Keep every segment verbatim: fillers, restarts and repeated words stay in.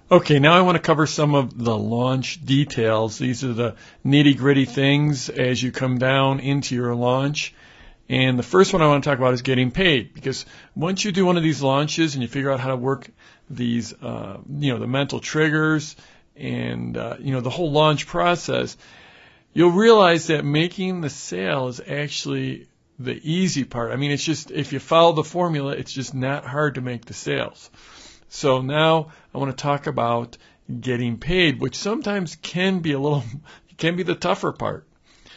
Okay, now I want to cover some of the launch details. These are the nitty-gritty things as you come down into your launch. And the first one I want to talk about is getting paid, because once you do one of these launches and you figure out how to work these, uh, you know, the mental triggers and, uh, you know, the whole launch process, you'll realize that making the sale is actually the easy part. I mean, it's just, if you follow the formula, it's just not hard to make the sales. So now I want to talk about getting paid, which sometimes can be a little, can be the tougher part.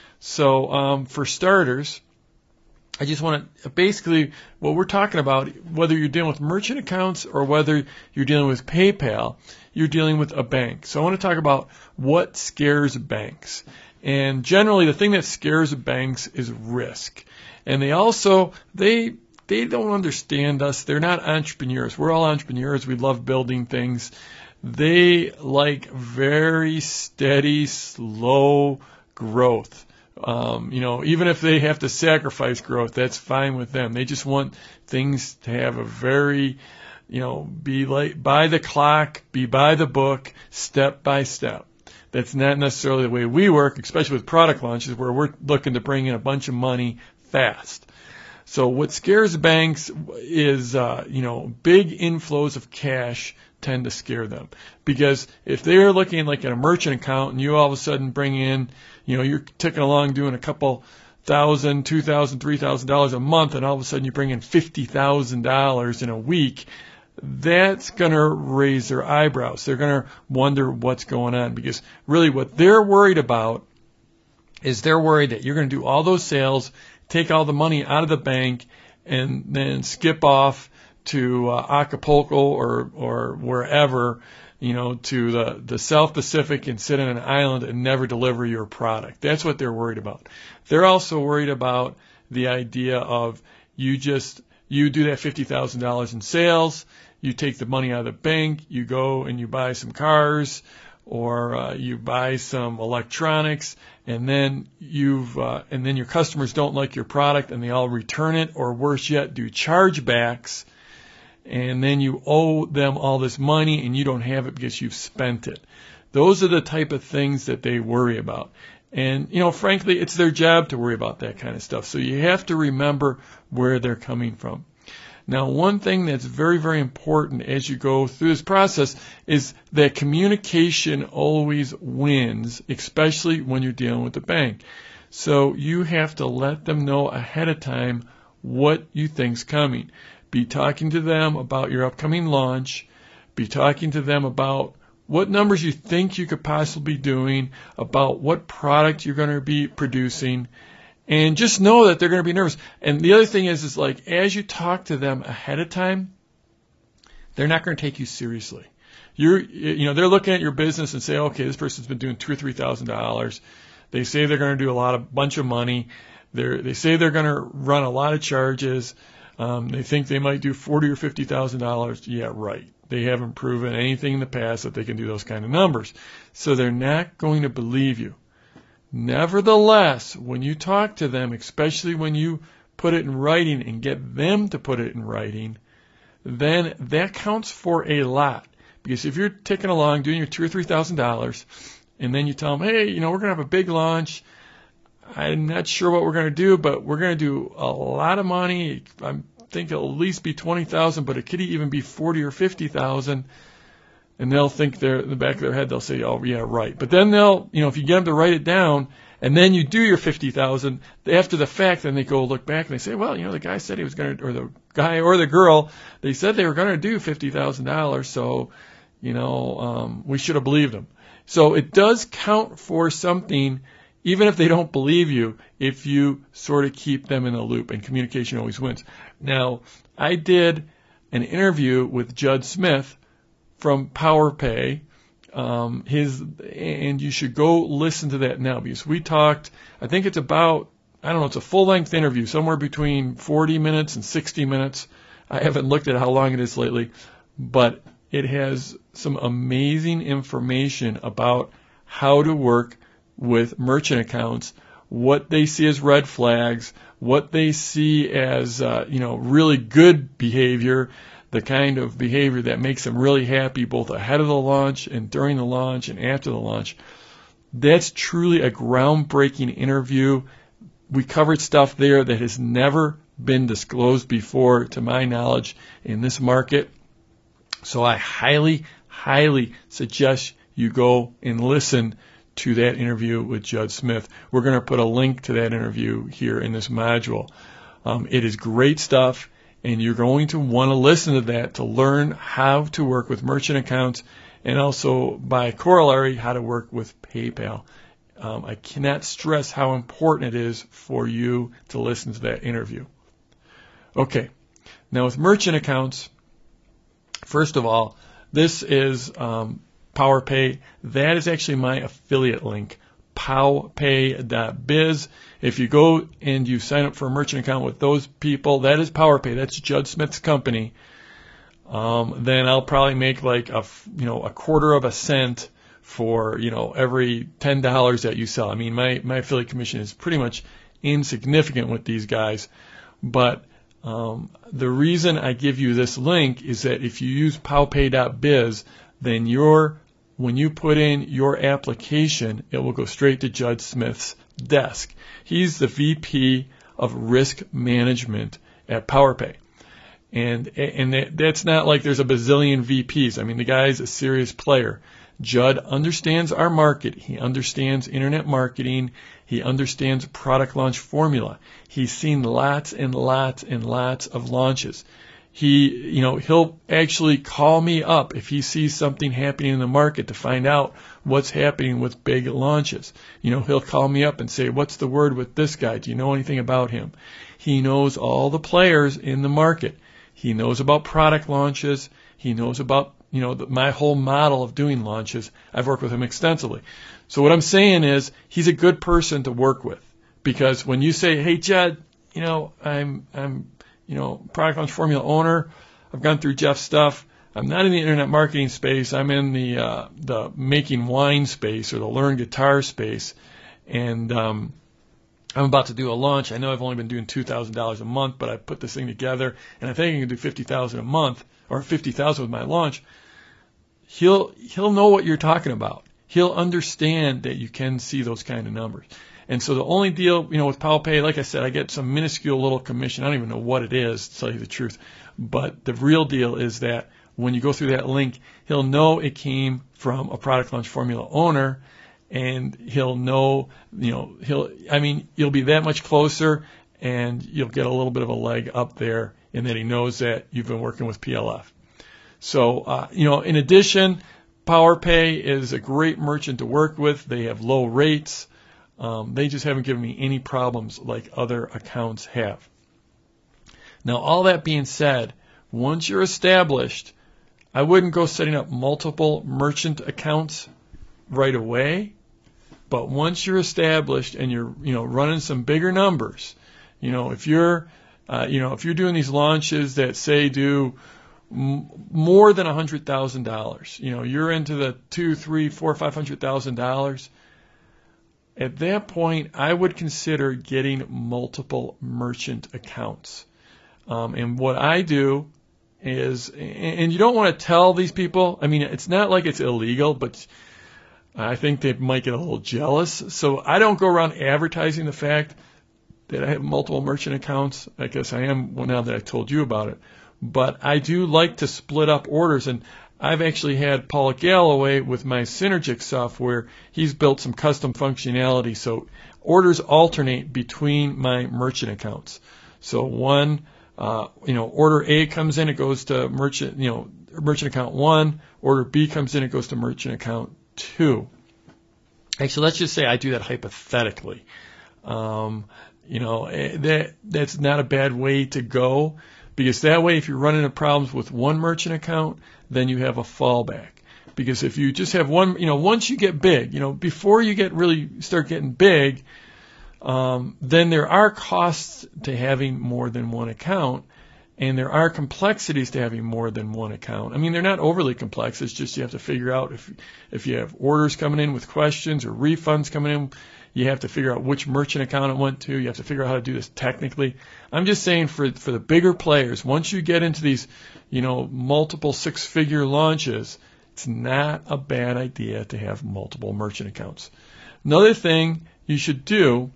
So um, for starters, I just want to, basically what we're talking about, whether you're dealing with merchant accounts or whether you're dealing with PayPal, you're dealing with a bank. So I want to talk about what scares banks. And generally the thing that scares banks is risk. And they also, they, they don't understand us. They're not entrepreneurs. We're all entrepreneurs. We love building things. They like very steady, slow growth. Um, you know, even if they have to sacrifice growth, that's fine with them. They just want things to have a very, you know, be like by the clock, be by the book, step by step. That's not necessarily the way we work, especially with product launches where we're looking to bring in a bunch of money fast. So what scares banks is, uh, you know, big inflows of cash tend to scare them. Because if they're looking like at a merchant account and you all of a sudden bring in, you know, you're ticking along doing a couple thousand, two thousand, three thousand dollars a month, and all of a sudden you bring in fifty thousand dollars in a week, that's going to raise their eyebrows. They're going to wonder what's going on, because really what they're worried about is they're worried that you're going to do all those sales, take all the money out of the bank, and then skip off to uh, Acapulco or or wherever, you know, to the, the South Pacific and sit on an island and never deliver your product. That's what they're worried about. They're also worried about the idea of you just, you do that fifty thousand dollars in sales, you take the money out of the bank, you go and you buy some cars, or uh, you buy some electronics, and then you've uh, and then your customers don't like your product and they all return it, or worse yet, do chargebacks, and then you owe them all this money and you don't have it because you've spent it. Those are the type of things that they worry about. And, you know, frankly, it's their job to worry about that kind of stuff. So you have to remember where they're coming from. Now, one thing that's very, very important as you go through this process is that communication always wins, especially when you're dealing with the bank. So you have to let them know ahead of time what you think's coming. Be talking to them about your upcoming launch. Be talking to them about what numbers you think you could possibly be doing, about what product you're going to be producing. And just know that they're going to be nervous. And the other thing is, is like, as you talk to them ahead of time, they're not going to take you seriously. You're, you know, they're looking at your business and say, okay, this person's been doing two or three thousand dollars. They say they're going to do a lot of bunch of money. They're, they say they're going to run a lot of charges. Um, they think they might do forty or fifty thousand dollars. Yeah, right. They haven't proven anything in the past that they can do those kind of numbers. So they're not going to believe you. Nevertheless, when you talk to them, especially when you put it in writing and get them to put it in writing, then that counts for a lot. Because if you're ticking along doing your two or three thousand dollars, and then you tell them, hey, you know, we're gonna have a big launch. I'm not sure what we're gonna do, but we're gonna do a lot of money. I think it'll at least be twenty thousand, but it could even be forty or fifty thousand. And they'll think they're in the back of their head, they'll say, oh, yeah, right. But then they'll, you know, if you get them to write it down and then you do your fifty thousand, after the fact, then they go look back and they say, well, you know, the guy said he was going to, or the guy or the girl, they said they were going to do fifty thousand dollars. So, you know, um, we should have believed them. So it does count for something, even if they don't believe you, if you sort of keep them in the loop, and communication always wins. Now, I did an interview with Judd Smith from PowerPay, um, his, and you should go listen to that now, because we talked, I think it's about, I don't know, it's a full-length interview, somewhere between forty minutes and sixty minutes. I haven't looked at how long it is lately, but it has some amazing information about how to work with merchant accounts, what they see as red flags, what they see as, uh, you know, really good behavior, the kind of behavior that makes them really happy both ahead of the launch and during the launch and after the launch. That's truly a groundbreaking interview. We covered stuff there that has never been disclosed before, to my knowledge, in this market. So I highly, highly suggest you go and listen to that interview with Judd Smith. We're going to put a link to that interview here in this module. Um, it is great stuff, and you're going to want to listen to that to learn how to work with merchant accounts, and also by corollary, how to work with PayPal. Um, I cannot stress how important it is for you to listen to that interview. Okay, now with merchant accounts, first of all, this is um, PowerPay. That is actually my affiliate link, powpay dot biz. If you go and you sign up for a merchant account with those people, that is PowerPay. That's Judd Smith's company. Um, then I'll probably make like a you know a quarter of a cent for you know every ten dollars that you sell. I mean, my my affiliate commission is pretty much insignificant with these guys, but um, the reason I give you this link is that if you use powpay dot biz, then your when you put in your application, it will go straight to Judd Smith's desk. He's the V P of Risk Management at PowerPay. And and that, that's not like there's a bazillion V Ps. I mean, the guy's a serious player. Judd understands our market. He understands internet marketing. He understands product launch formula. He's seen lots and lots and lots of launches. He, you know, he'll actually call me up if he sees something happening in the market to find out what's happening with big launches. You know, he'll call me up and say, what's the word with this guy? Do you know anything about him? He knows all the players in the market. He knows about product launches. He knows about, you know, the, my whole model of doing launches. I've worked with him extensively. So what I'm saying is he's a good person to work with, because when you say, hey, Judd, you know, I'm, I'm, you know, product launch formula owner. I've gone through Jeff's stuff. I'm not in the internet marketing space. I'm in the uh, the making wine space or the learn guitar space, and um, I'm about to do a launch. I know I've only been doing two thousand dollars a month, but I put this thing together, and I think I can do fifty thousand dollars a month or fifty thousand dollars with my launch. He'll he'll know what you're talking about. He'll understand that you can see those kind of numbers. And so the only deal, you know, with PowerPay, like I said, I get some minuscule little commission. I don't even know what it is, to tell you the truth. But the real deal is that when you go through that link, he'll know it came from a product launch formula owner, and he'll know, you know, he'll, I mean, you'll be that much closer, and you'll get a little bit of a leg up there in that he knows that you've been working with P L F. So, uh, you know, in addition, PowerPay is a great merchant to work with. They have low rates. Um, they just haven't given me any problems like other accounts have. Now, all that being said, once you're established, I wouldn't go setting up multiple merchant accounts right away. But once you're established and you're, you know, running some bigger numbers, you know, if you're, uh, you know, if you're doing these launches that say do m- more than a hundred thousand dollars, you know, you're into the two, three, four, five hundred thousand dollars. At that point, I would consider getting multiple merchant accounts. Um, and what I do is, and you don't want to tell these people, I mean, it's not like it's illegal, but I think they might get a little jealous. So I don't go around advertising the fact that I have multiple merchant accounts. I guess I am now that I told you about it. But I do like to split up orders, and I've actually had Paul Galloway with my Synergix software. He's built some custom functionality, so orders alternate between my merchant accounts. So one, uh, you know, order A comes in, it goes to merchant, you know, merchant account one. Order B comes in, it goes to merchant account two. Actually, let's just say I do that hypothetically. Um, you know, that that's not a bad way to go, because that way, if you're running into problems with one merchant account, then you have a fallback. Because if you just have one, you know, once you get big, you know, before you get really start getting big, um, then there are costs to having more than one account. And there are complexities to having more than one account. I mean, they're not overly complex. It's just you have to figure out if if you have orders coming in with questions or refunds coming in, you have to figure out which merchant account it went to. You have to figure out how to do this technically. I'm just saying for for the bigger players, once you get into these, you know, multiple six-figure launches, it's not a bad idea to have multiple merchant accounts. Another thing you should do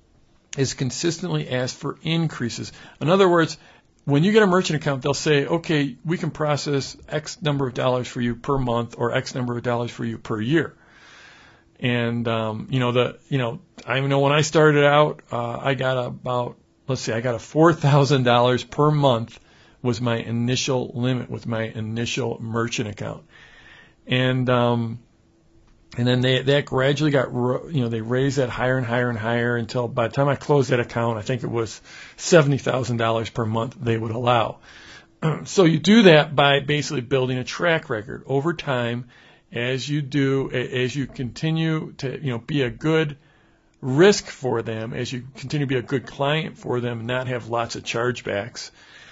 is consistently ask for increases. In other words, when you get a merchant account, they'll say, okay, we can process X number of dollars for you per month or X number of dollars for you per year. And, um, you know, the, you know, I know when I started out, uh, I got about, let's see, I got a four thousand dollars per month was my initial limit with my initial merchant account. And, um, and then they, that gradually got, you know, they raised that higher and higher and higher until by the time I closed that account, I think it was seventy thousand dollars per month they would allow. So you do that by basically building a track record over time as you do, as you continue to, you know, be a good risk for them, as you continue to be a good client for them and not have lots of chargebacks.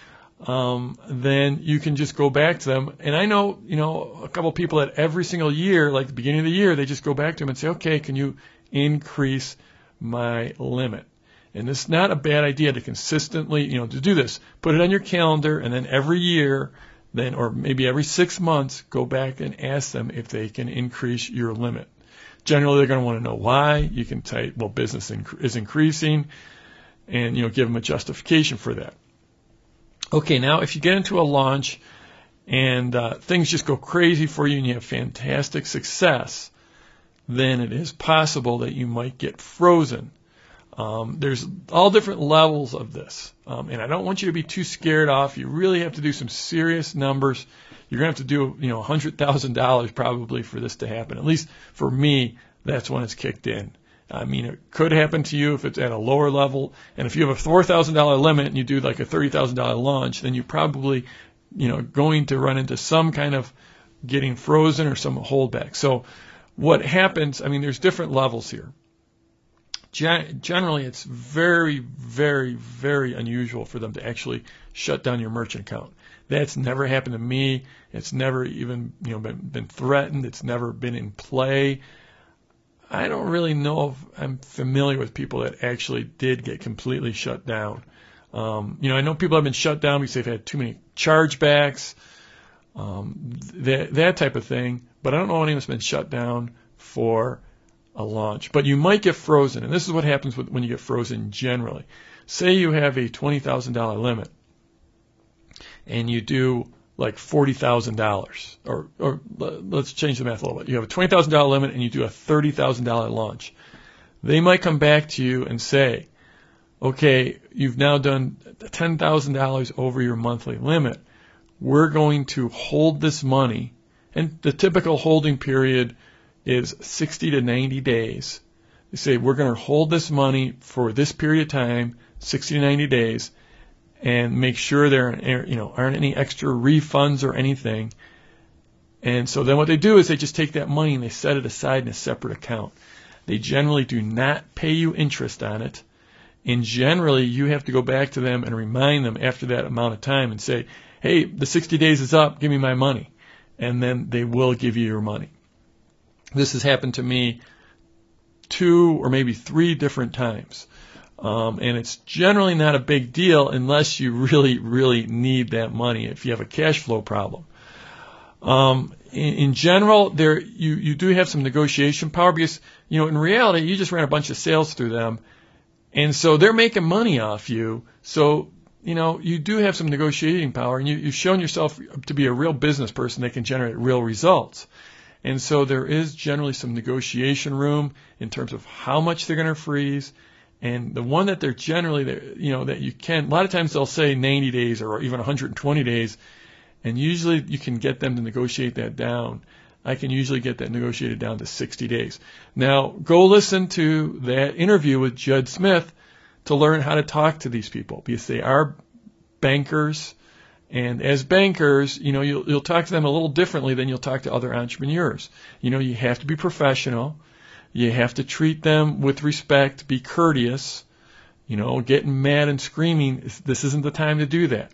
Um, then you can just go back to them. And I know, you know, a couple of people that every single year, like the beginning of the year, they just go back to them and say, okay, can you increase my limit? And it's not a bad idea to consistently, you know, to do this. Put it on your calendar, and then every year, then, or maybe every six months, go back and ask them if they can increase your limit. Generally, they're going to want to know why. You can type, well, business inc- is increasing, and, you know, give them a justification for that. Okay, now if you get into a launch and uh, things just go crazy for you and you have fantastic success, then it is possible that you might get frozen. Um, there's all different levels of this, um, and I don't want you to be too scared off. You really have to do some serious numbers. You're going to have to do, you know, one hundred thousand dollars probably for this to happen. At least for me, that's when it's kicked in. I mean, it could happen to you if it's at a lower level. And if you have a four thousand dollars limit and you do like a thirty thousand dollars launch, then you're probably, you know, going to run into some kind of getting frozen or some holdback. So what happens, I mean, there's different levels here. Gen- generally, it's very, very, very unusual for them to actually shut down your merchant account. That's never happened to me. It's never even, you know, been, been threatened. It's never been in play. I don't really know if I'm familiar with people that actually did get completely shut down. Um, you know, I know people have been shut down because they've had too many chargebacks, um, that, that type of thing. But I don't know anyone's been shut down for a launch. But you might get frozen, and this is what happens with, when you get frozen generally. Say you have a twenty thousand dollars limit, and you do like forty thousand dollars, or, or let's change the math a little bit. You have a twenty thousand dollars limit and you do a thirty thousand dollars launch. They might come back to you and say, okay, you've now done ten thousand dollars over your monthly limit. We're going to hold this money, and the typical holding period is sixty to ninety days. They say, we're going to hold this money for this period of time, sixty to ninety days, and make sure there, you know, aren't any extra refunds or anything. And so then what they do is they just take that money and they set it aside in a separate account. They generally do not pay you interest on it. And generally you have to go back to them and remind them after that amount of time and say, hey, the sixty days is up, give me my money. And then they will give you your money. This has happened to me two or maybe three different times. Um, and it's generally not a big deal unless you really, really need that money if you have a cash flow problem. Um, in, in general, there you, you do have some negotiation power because, you know, in reality, you just ran a bunch of sales through them. And so they're making money off you. So, you know, you do have some negotiating power, and you, you've shown yourself to be a real business person that can generate real results. And so there is generally some negotiation room in terms of how much they're going to freeze. And the one that they're generally, you know, that you can, a lot of times they'll say ninety days or even one hundred twenty days, and usually you can get them to negotiate that down. I can usually get that negotiated down to sixty days. Now, go listen to that interview with Judd Smith to learn how to talk to these people, because they are bankers. And as bankers, you know, you'll, you'll talk to them a little differently than you'll talk to other entrepreneurs. You know, you have to be professional. You have to treat them with respect, be courteous. You know, getting mad and screaming, this isn't the time to do that.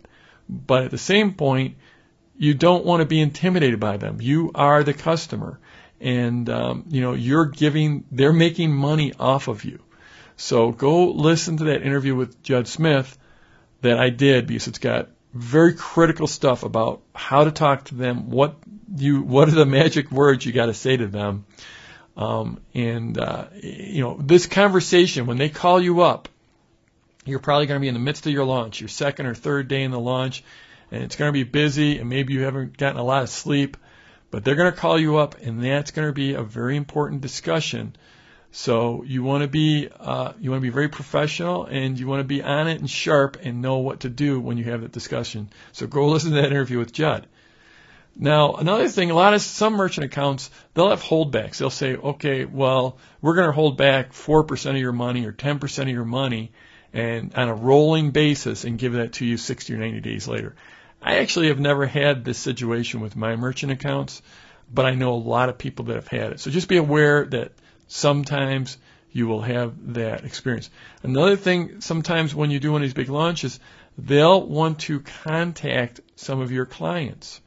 But at the same point, you don't want to be intimidated by them. You are the customer, and um, you know you're giving. They're making money off of you. So go listen to that interview with Judd Smith that I did, because it's got very critical stuff about how to talk to them, what you, what are the magic words you got to say to them, um, and uh, you know this conversation when they call you up, you're probably going to be in the midst of your launch, your second or third day in the launch, and it's going to be busy, and maybe you haven't gotten a lot of sleep, but they're going to call you up, and that's going to be a very important discussion. So you want to be uh, you want to be very professional, and you want to be on it and sharp and know what to do when you have that discussion. So go listen to that interview with Judd. Now, another thing, a lot of some merchant accounts, they'll have holdbacks. They'll say, okay, well, we're going to hold back four percent of your money or ten percent of your money, and on a rolling basis, and give that to you sixty or ninety days later. I actually have never had this situation with my merchant accounts, but I know a lot of people that have had it. So just be aware that sometimes you will have that experience. Another thing, sometimes when you do one of these big launches, they'll want to contact some of your clients.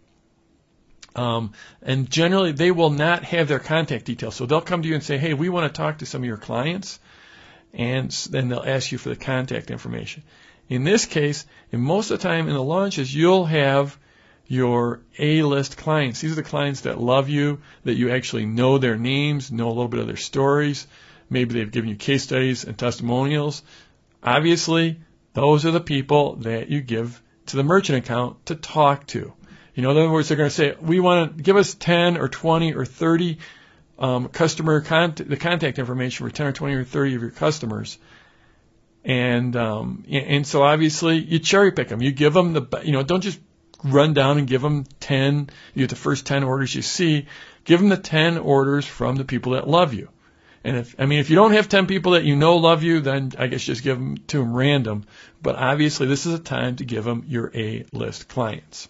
Um, and generally, they will not have their contact details. So they'll come to you and say, hey, we want to talk to some of your clients. And then they'll ask you for the contact information. In this case, and most of the time in the launches, you'll have your A-list clients. These are the clients that love you, that you actually know their names, know a little bit of their stories. Maybe they've given you case studies and testimonials. Obviously, those are the people that you give to the merchant account to talk to. You know, in other words, they're going to say, we want to give us ten or twenty or thirty um, customer contact, the contact information for ten or twenty or thirty of your customers. And um, and so obviously you cherry pick them. You give them the, you know, don't just run down and give them ten, you get the first ten orders you see. Give them the ten orders from the people that love you. And if, I mean, if you don't have ten people that you know love you, then I guess just give them to them random. But obviously this is a time to give them your A-list clients.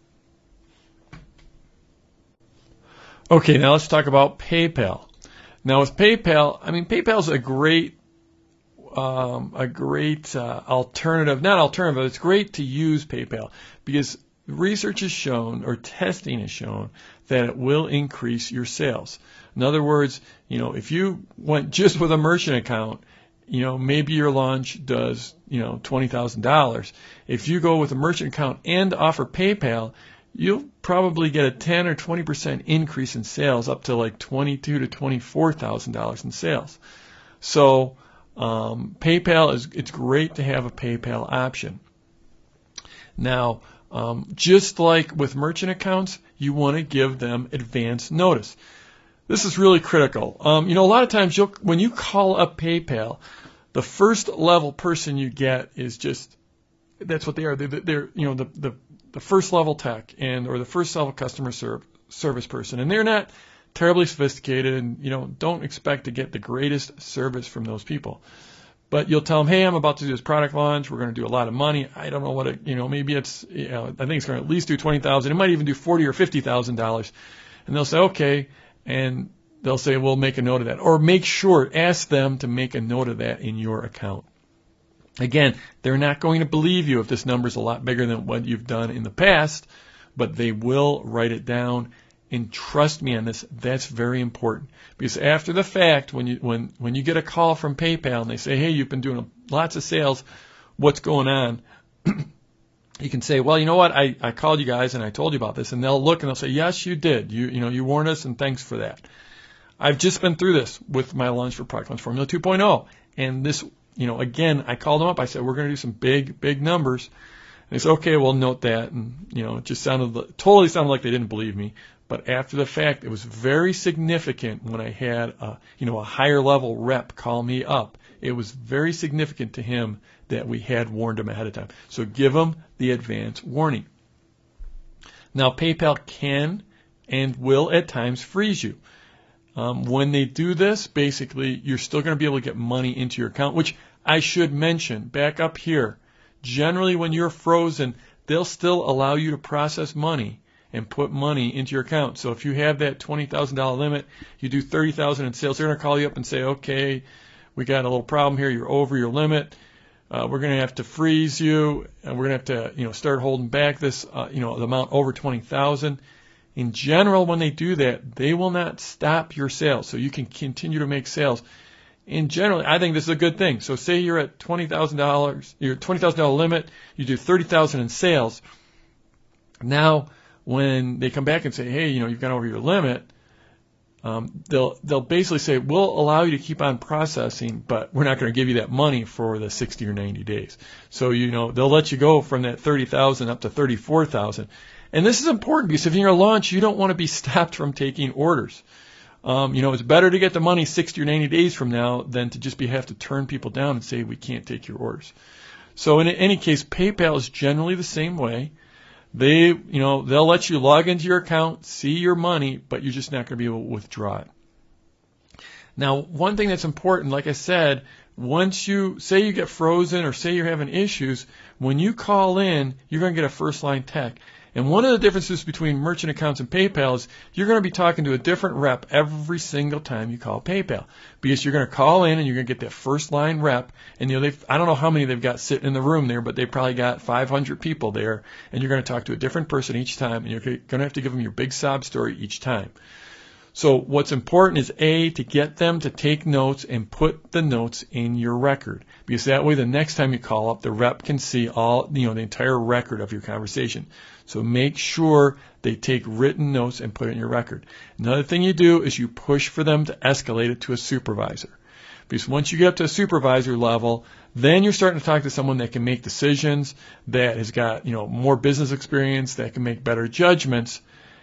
Okay, now let's talk about PayPal. Now with PayPal, I mean, PayPal's a great, um, a great uh, alternative. Not alternative, but it's great to use PayPal because research has shown, or testing has shown, that it will increase your sales. In other words, you know, if you went just with a merchant account, you know, maybe your launch does, you know, twenty thousand dollars. If you go with a merchant account and offer PayPal, you'll probably get a ten or twenty percent increase in sales, up to like twenty-two thousand to twenty-four thousand dollars in sales. So um, PayPal is, it's great to have a PayPal option. Now, um, just like with merchant accounts, you want to give them advance notice. This is really critical. Um, you know, a lot of times you'll, when you call up PayPal, the first level person you get is just, that's what they are. They're, they're you know, the, the, the first level tech and, or the first level customer serv- service person. And they're not terribly sophisticated, and, you know, don't expect to get the greatest service from those people. But you'll tell them, hey, I'm about to do this product launch. We're going to do a lot of money. I don't know what it, you know, maybe it's, you know, I think it's going to at least do twenty thousand dollars. It might even do forty thousand dollars or fifty thousand dollars. And they'll say, okay. And they'll say, we'll make a note of that. Or make sure, ask them to make a note of that in your account. Again, they're not going to believe you if this number is a lot bigger than what you've done in the past, but they will write it down. And trust me on this, that's very important. Because after the fact, when you when when you get a call from PayPal and they say, hey, you've been doing lots of sales, what's going on? You can say, well, you know what, I, I called you guys and I told you about this. And they'll look and they'll say, yes, you did. You you know, you warned us, and thanks for that. I've just been through this with my launch for Product Launch Formula two point oh. And this, you know, again, I called them up. I said, we're going to do some big, big numbers. And they said, okay, we'll note that. And, you know, it just sounded, totally sounded like they didn't believe me. But after the fact, it was very significant when I had a, you know, a higher level rep call me up. It was very significant to him that we had warned him ahead of time. So give him the advance warning. Now, PayPal can and will at times freeze you. Um, when they do this, basically, you're still going to be able to get money into your account, which I should mention back up here. Generally, when you're frozen, they'll still allow you to process money and put money into your account. So if you have that twenty thousand dollars limit, you do thirty thousand dollars in sales, they're going to call you up and say, okay, we got a little problem here, you're over your limit. uh, we're going to have to freeze you, and we're going to have to, you know, start holding back this, uh, you know, the amount over twenty thousand. In general, when they do that, they will not stop your sales, so you can continue to make sales. In general, I think this is a good thing. So say you're at twenty thousand dollars, your twenty thousand dollars limit, you do thirty thousand dollars in sales. Now, when they come back and say, hey, you know, you've gone over your limit, um, they'll they'll basically say, we'll allow you to keep on processing, but we're not going to give you that money for the sixty or ninety days. So, you know, they'll let you go from that thirty thousand up to thirty-four thousand. And this is important because if you're a launch, you don't want to be stopped from taking orders. Um, you know, it's better to get the money sixty or ninety days from now than to just be have to turn people down and say, we can't take your orders. So in any case, PayPal is generally the same way. They, you know, they'll let you log into your account, see your money, but you're just not going to be able to withdraw it. Now, one thing that's important, like I said, once you say you get frozen or say you're having issues, when you call in, you're going to get a first line tech. And one of the differences between merchant accounts and PayPal is you're going to be talking to a different rep every single time you call PayPal, because you're going to call in and you're going to get that first line rep. And you know, they've, I don't know how many they've got sitting in the room there, but they probably got five hundred people there, and you're going to talk to a different person each time, and you're going to have to give them your big sob story each time. So what's important is, A, to get them to take notes and put the notes in your record, because that way the next time you call up, the rep can see all, you know, the entire record of your conversation. So make sure they take written notes and put it in your record. Another thing you do is you push for them to escalate it to a supervisor, because once you get up to a supervisor level, then you're starting to talk to someone that can make decisions, that has got, you know, more business experience, that can make better judgments,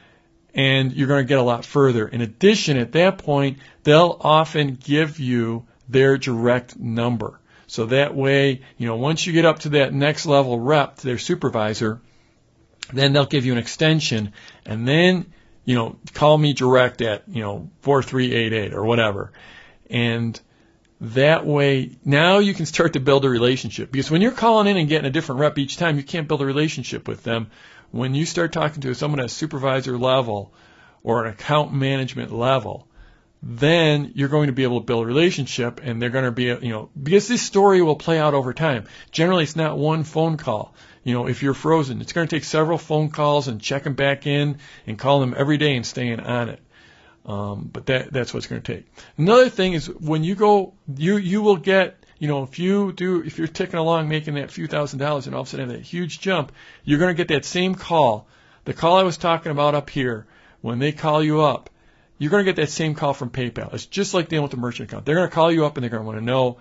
and you're going to get a lot further. In addition, at that point, they'll often give you their direct number. So that way, you know, once you get up to that next level rep, to their supervisor, then they'll give you an extension, and then, you know, call me direct at, you know, four three eight eight or whatever. And that way, now you can start to build a relationship. Because when you're calling in and getting a different rep each time, you can't build a relationship with them. When you start talking to someone at a supervisor level or an account management level, then you're going to be able to build a relationship, and they're going to be, you know, because this story will play out over time. Generally, it's not one phone call. You know, if you're frozen, it's going to take several phone calls and checking back in and calling them every day and staying on it. Um, but that that's what it's going to take. Another thing is, when you go, you you will get, you know, if you do, if you're ticking along making that few thousand dollars and all of a sudden have that huge jump, you're going to get that same call. The call I was talking about up here, when they call you up, you're going to get that same call from PayPal. It's just like dealing with a merchant account. They're going to call you up and they're going to want to know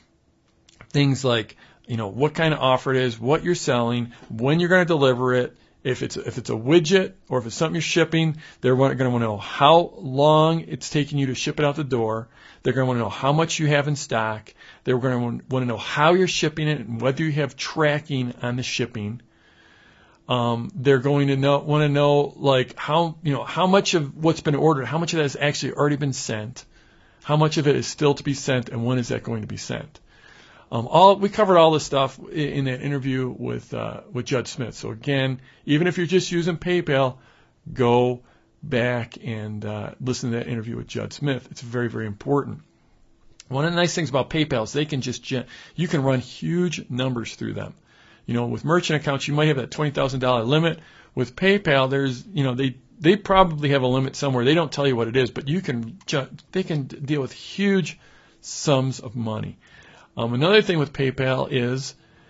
things like, you know, what kind of offer it is, what you're selling, when you're going to deliver it. If it's if it's a widget or if it's something you're shipping, they're going to want to know how long it's taking you to ship it out the door. They're going to want to know how much you have in stock. They're going to want to know how you're shipping it and whether you have tracking on the shipping. Um, they're going to know want to know like how you know how much of what's been ordered, how much of that has actually already been sent, how much of it is still to be sent, and when is that going to be sent. Um, all we covered all this stuff in, in that interview with uh, with Judd Smith. So again, even if you're just using PayPal, go back and uh, listen to that interview with Judd Smith. It's very, very important. One of the nice things about PayPal is they can just gen- you can run huge numbers through them. You know, with merchant accounts, you might have that twenty thousand dollars limit. With PayPal, there's you know they they probably have a limit somewhere. They don't tell you what it is, but you can ju- they can deal with huge sums of money. Um, another thing with PayPal is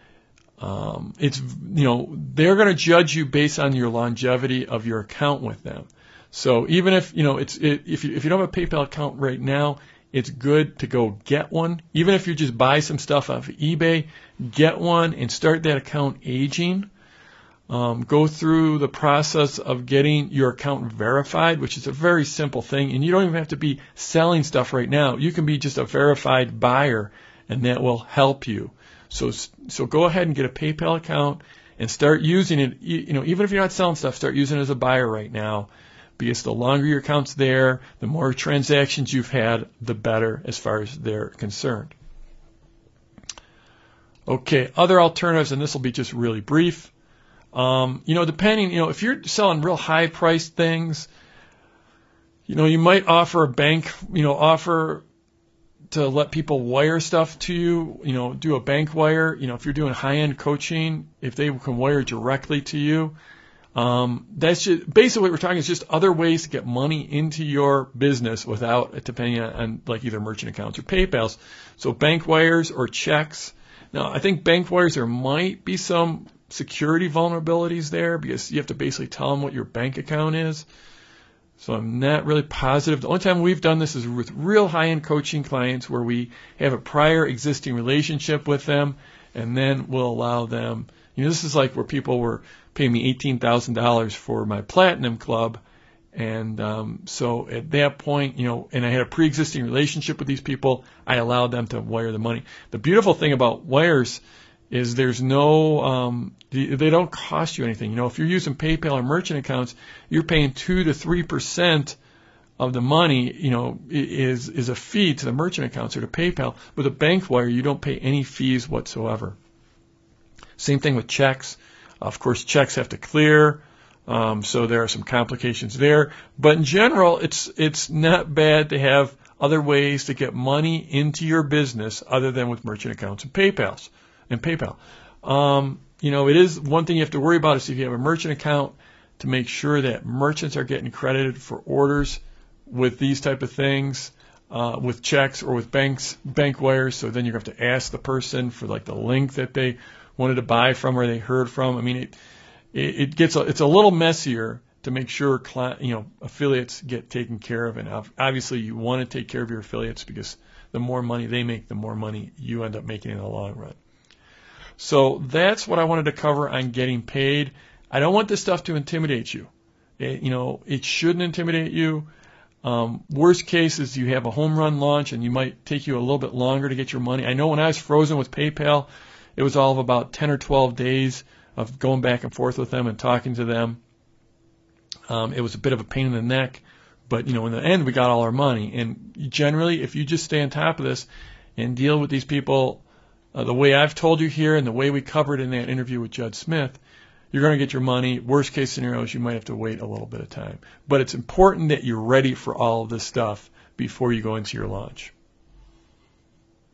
um, it's you know they're going to judge you based on your longevity of your account with them. So even if you know it's it, if you if you don't have a PayPal account right now, it's good to go get one. Even if you just buy some stuff off of eBay, get one and start that account aging. Um, go through the process of getting your account verified, which is a very simple thing, and you don't even have to be selling stuff right now. You can be just a verified buyer, and that will help you. So, so go ahead and get a PayPal account and start using it. You, you know, even if you're not selling stuff, start using it as a buyer right now, because the longer your account's there, the more transactions you've had, the better as far as they're concerned. Okay, other alternatives, and this will be just really brief. Um, you know, depending, you know, if you're selling real high-priced things, you know, you might offer a bank, you know, offer to let people wire stuff to you, you know, do a bank wire. You know, if you're doing high-end coaching, if they can wire directly to you, um, that's just basically what we're talking is just other ways to get money into your business without it depending on, on like either merchant accounts or PayPal's. So bank wires or checks. Now, I think bank wires, there might be some security vulnerabilities there because you have to basically tell them what your bank account is. So I'm not really positive. The only time we've done this is with real high-end coaching clients where we have a prior existing relationship with them, and then we'll allow them. You know, this is like where people were paying me eighteen thousand dollars for my Platinum Club, and um, so at that point, you know, and I had a pre-existing relationship with these people, I allowed them to wire the money. The beautiful thing about wires is there's no, um, they don't cost you anything. You know, if you're using PayPal or merchant accounts, you're paying two to three percent of the money, you know, is is a fee to the merchant accounts or to PayPal. With a bank wire, you don't pay any fees whatsoever. Same thing with checks. Of course, checks have to clear, um, so there are some complications there. But in general, it's it's not bad to have other ways to get money into your business other than with merchant accounts and PayPal's. And PayPal. Um, you know, it is one thing you have to worry about is if you have a merchant account to make sure that merchants are getting credited for orders with these type of things, uh, with checks or with banks, bank wires. So then you're going to have to ask the person for like the link that they wanted to buy from or they heard from. I mean, it it, it gets a, it's a little messier to make sure client, you know, affiliates get taken care of. And obviously, you want to take care of your affiliates because the more money they make, the more money you end up making in the long run. So that's what I wanted to cover on getting paid. I don't want this stuff to intimidate you. It, you know, it shouldn't intimidate you. Um, worst case is you have a home run launch and you might take you a little bit longer to get your money. I know when I was frozen with PayPal, it was all of about ten or twelve days of going back and forth with them and talking to them. Um, it was a bit of a pain in the neck, but you know, in the end, we got all our money. And generally, if you just stay on top of this and deal with these people Uh, the way I've told you here and the way we covered in that interview with Judd Smith, you're going to get your money. Worst case scenario is you might have to wait a little bit of time. But it's important that you're ready for all of this stuff before you go into your launch.